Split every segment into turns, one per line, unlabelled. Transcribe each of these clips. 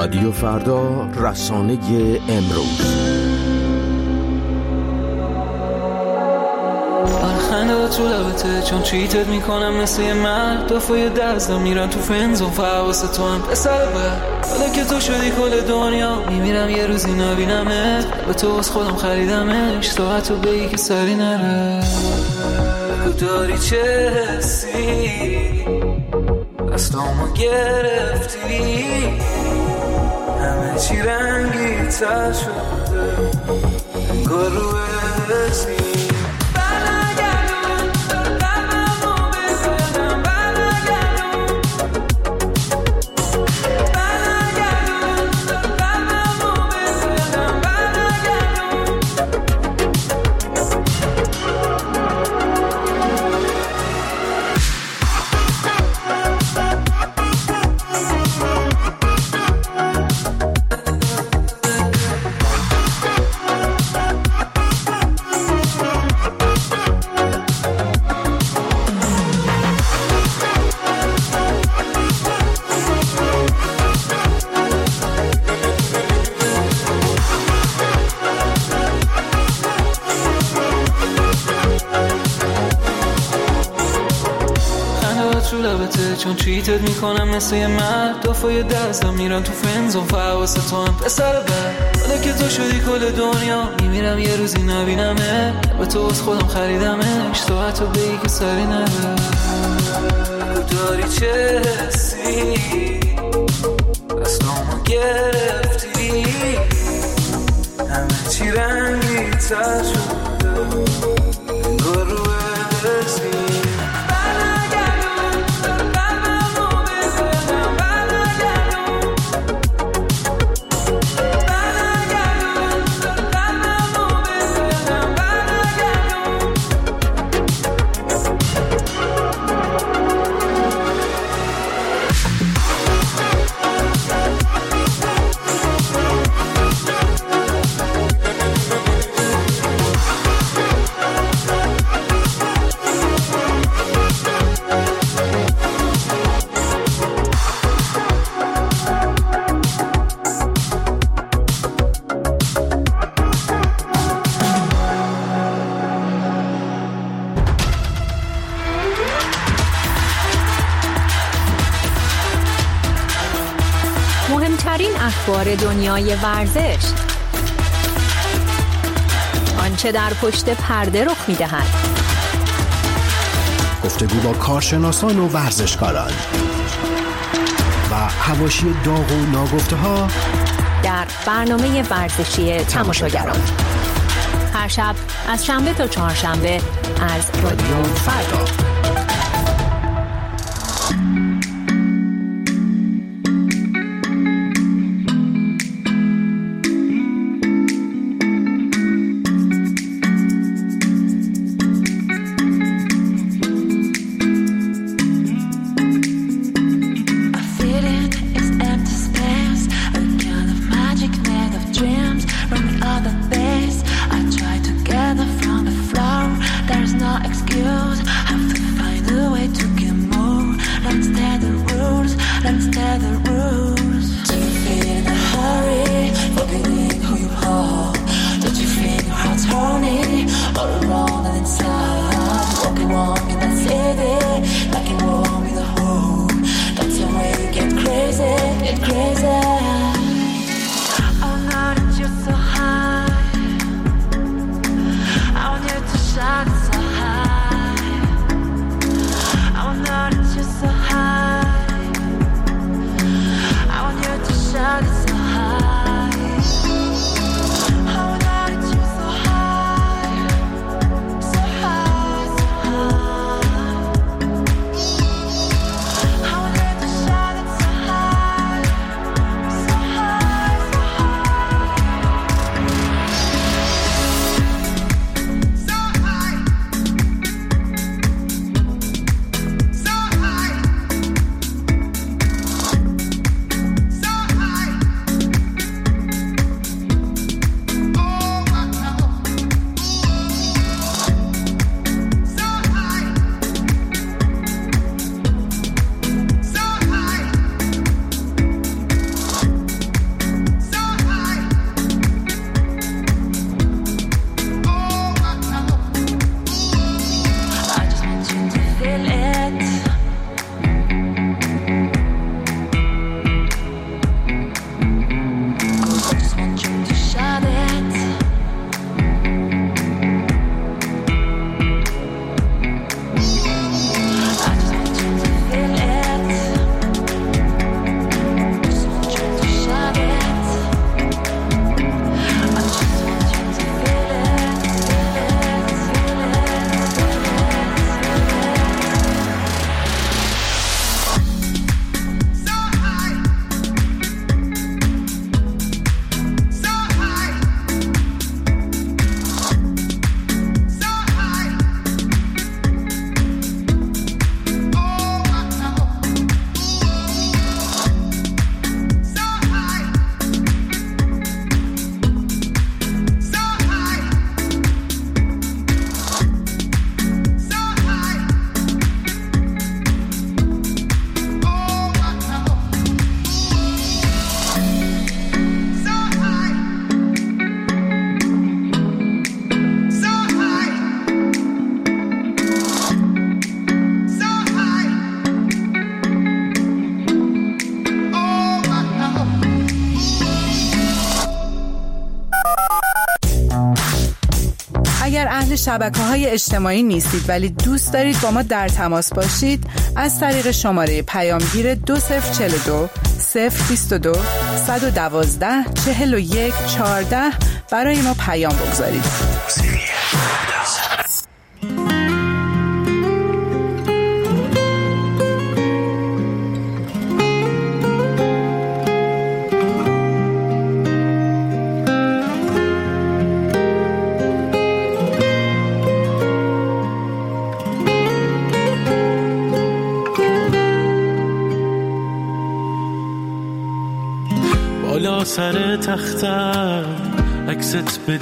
رادیو فردا، رسانه امروز.
خنده تو لبته چون چیتت میکنم مثل یه مرد، دفعه دستم میرن تو فنزون فواسه تو هم پسر بر. حالا که تو شدی کل دنیا میمیرم یه روزی نبینمت، به تو از خودم خریدمش تو حتی بگی که سری نره. بگو داری چه حسی دستامو گرفتی، همه چی رنگی تر شده انگار رو حسی. چون چیتت میکنم مثل یه مرد، دفعه دستم میرن تو فنزون فواسه تو هم پسر بر. حالا که تو شدی کل دنیا میمیرم یه روزی نبینمه، به تو از خودم خریدمش تو حتی بگی که سری نره. بگو داری چه حسی دستامو گرفتی، همه چی رنگی تر شده انگار رو حسی.
مهمترین اخبار دنیای ورزش، آنچه در پشت پرده رخ می‌دهد،
گفتگو با کارشناسان و ورزشکاران و حواشی داغ و ناگفته‌ها
در برنامه ورزشی تماشاگران، هر شب از شنبه تا چهارشنبه از رادیو فردا.
Excuse, have to شبکه‌های اجتماعی نیستید ولی دوست دارید با ما در تماس باشید، از طریق شماره پیامگیر 2042 022 112 41 14 برای ما پیام بگذارید.
بالا سر تختم عکست به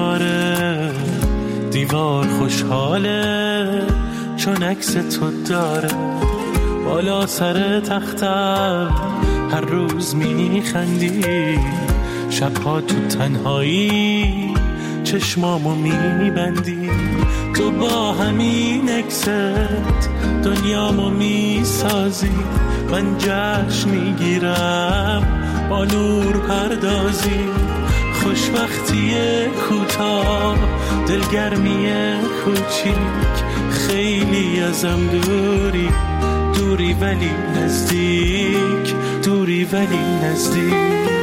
دیوار خوشحاله چون عکس تو داره. بالا سر تختم هر روز میخندی، شبها تو تنهایی چشمامو میبندی. تو با همین عکست دنیامو میسازی، من جشن میگیرم با نور پردازی. خوشبختی کوتاه، دلگرمی کوچیک، خیلی ازم دوری ولی نزدیک، دوری ولی نزدیک.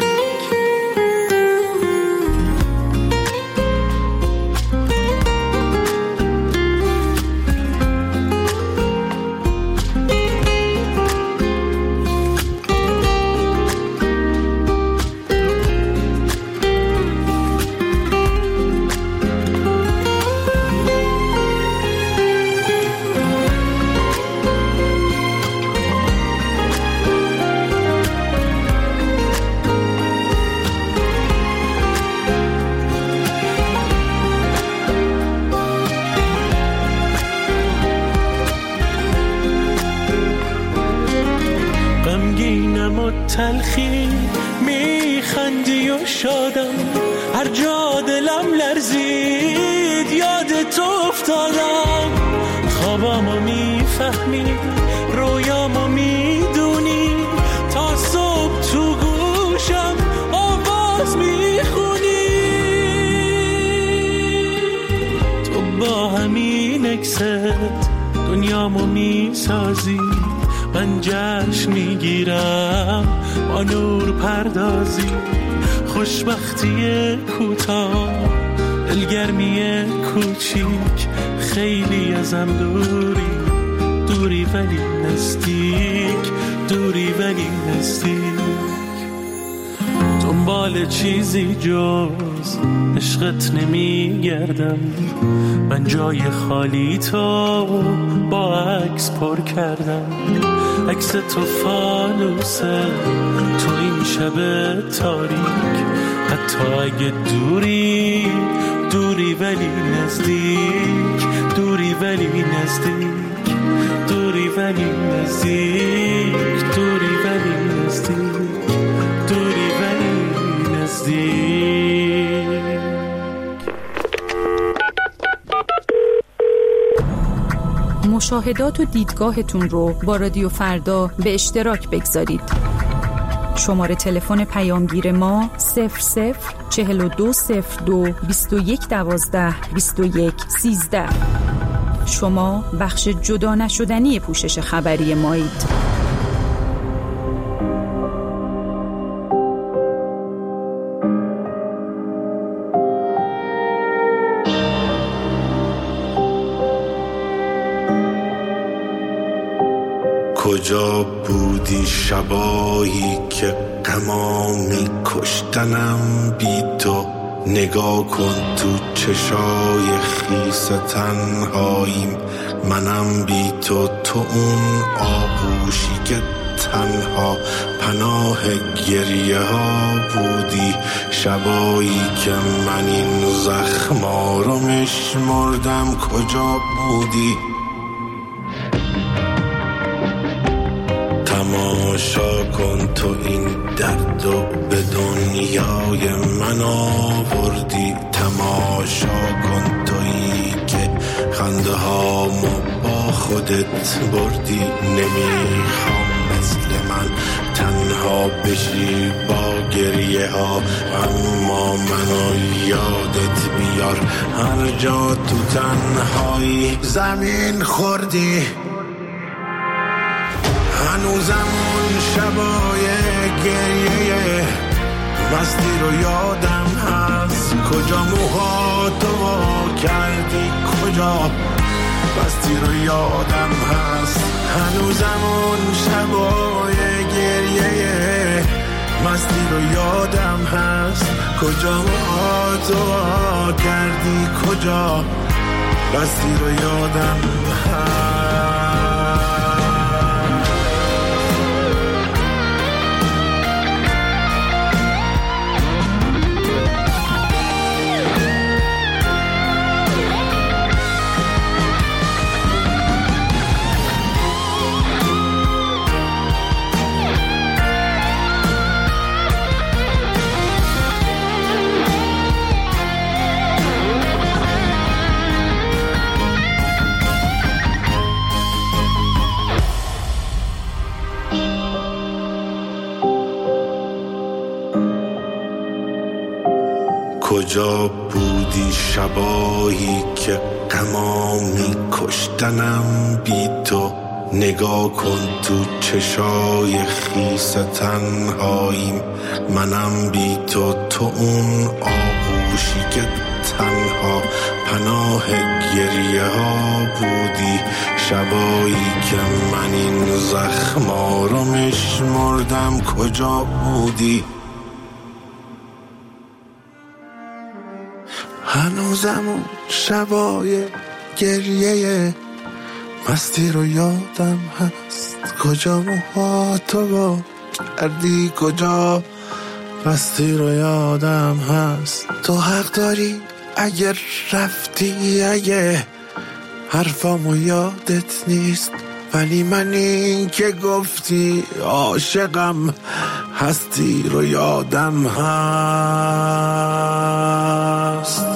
تلخی میخندی و شادم، هر جا دلم لرزید یاد تو افتادم. خوابامو میفهمی، رویامو میدونی، تا صبح تو گوشم آواز میخونی. تو با همین عکست دنیامو میسازی، من جشن میگیرم با نور پردازی. خوشبختی کوتاه، دلگرمی کوچیک، خیلی ازم دوری ولی نزدیک، دوری ولی نزدیک. دنبال چیزی جز عشقت نمیگردم، من جای خالی تو با عکس پر کردم. عکس تو فانوسه تو این شب تاریک، حتی اگه دوری ولی نزدیک، دوری ولی نزدیک، دوری ولی نزدیک، دوری ولی نزدیک، دوری ولی نزدیک.
مشاهدات و دیدگاهتون رو با رادیو فردا به اشتراک بگذارید. شماره تلفن پیامگیر ما 004202 2112 2113. شما بخش جدا نشدنی پوشش خبری مایید.
کجا بودی شبایی که غما می‌کشتنم بی تو؟ نگاه کن تو چشای خیس تنهاییم، منم بی تو، تو اون آغوشی که تنها پناه گریه ها بودی. شبایی که من این زخما رو میشمردم، کجا بودی؟ تماشا کن تو این درد و به دنیای من آوردی. تماشا کن تویی که خنده هامو با خودت بردی. نمیخوام مثل من تنها بشی با گریه گریه ها، اما منو یادت بیار هر جا تو تنهایی زمین خوردی. هنوزم اون شبای گریه مستی رو یادم هست، کجا موهاتو وا کردی، کجا مستی رو یادم هست. هنوزم اون شبای گریه مستی رو یادم هست، کجا موهاتو وا کردی، کجا مستی رو یادم هست. کجا بودی شبایی که غمامی کشتنم بی تو؟ نگاه کن تو چشای خیس تنهاییم، منم بی تو، تو اون آغوشی که تنها پناه گریه ها بودی. شبایی که من این زخما رو میشمردم کجا بودی؟ هنوزم اون شبای گریه مستی رو یادم هست، کجا موهاتو وا کردی، کجا مستی رو یادم هست. تو حق داری اگر رفتی، اگه حرفامو یادت نیست، ولی من این که گفتی عاشقم هستی رو یادم هست.